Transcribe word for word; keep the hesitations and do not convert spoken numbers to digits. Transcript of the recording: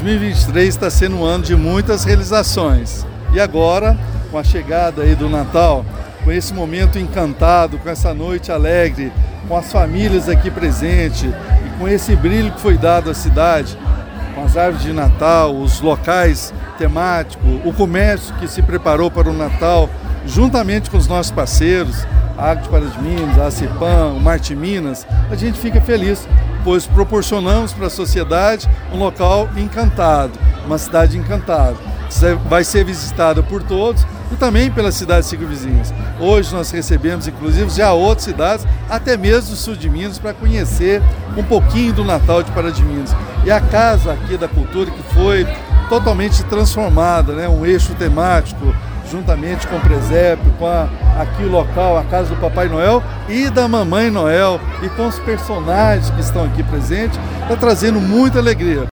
mil e vinte e três está sendo um ano de muitas realizações. E agora, com a chegada aí do Natal, com esse momento encantado, com essa noite alegre, com as famílias aqui presentes e com esse brilho que foi dado à cidade, com as árvores de Natal, os locais temáticos, o comércio que se preparou para o Natal, juntamente com os nossos parceiros, a Agro de Pará de Minas, a Cipan, o Marte Minas, a gente fica feliz, pois proporcionamos para a sociedade um local encantado, uma cidade encantada. Vai ser visitada por todos e também pelas cidades circunvizinhas. Hoje nós recebemos, inclusive, já outras cidades, até mesmo do sul de Minas, para conhecer um pouquinho do Natal de Pará de Minas. E a Casa aqui da Cultura, que foi totalmente transformada, né? Um eixo temático, juntamente com o presépio, com a, aqui o local, a casa do Papai Noel e da Mamãe Noel, e com os personagens que estão aqui presentes, está trazendo muita alegria.